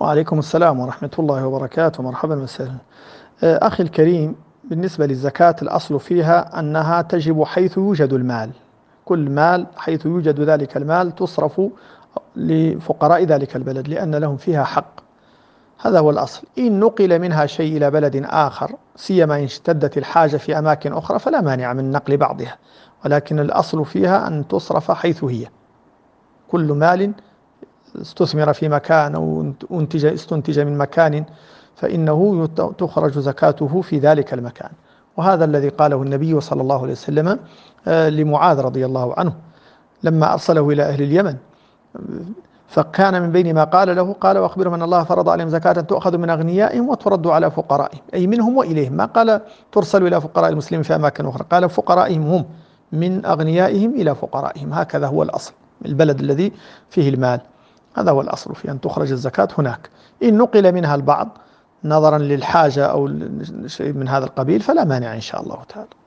وعليكم السلام ورحمة الله وبركاته، مرحبا وسهلا. أخي الكريم، بالنسبة للزكاة الأصل فيها أنها تجب حيث يوجد المال. كل مال حيث يوجد ذلك المال تصرف لفقراء ذلك البلد لأن لهم فيها حق. هذا هو الأصل. إن نقل منها شيء إلى بلد آخر، سيما إن اشتدت الحاجة في أماكن أخرى، فلا مانع من نقل بعضها، ولكن الأصل فيها أن تصرف حيث هي. كل مال استثمر في مكان أو استنتج من مكان فإنه تخرج زكاته في ذلك المكان. وهذا الذي قاله النبي صلى الله عليه وسلم لمعاذ رضي الله عنه لما أرسله إلى أهل اليمن، فكان من بين ما قال له قال: وأخبرهم أن الله فرض عليهم زكاة تؤخذ من أغنيائهم وترد على فقرائهم، أي منهم وإليهم. ما قال ترسل إلى فقراء المسلمين في أماكن أخرى، قال فقرائهم هم، من أغنيائهم إلى فقرائهم. هكذا هو الأصل، البلد الذي فيه المال هذا هو الأصل في أن تخرج الزكاة هناك. إن نقل منها البعض نظرا للحاجة أو شيء من هذا القبيل فلا مانع إن شاء الله تعالى.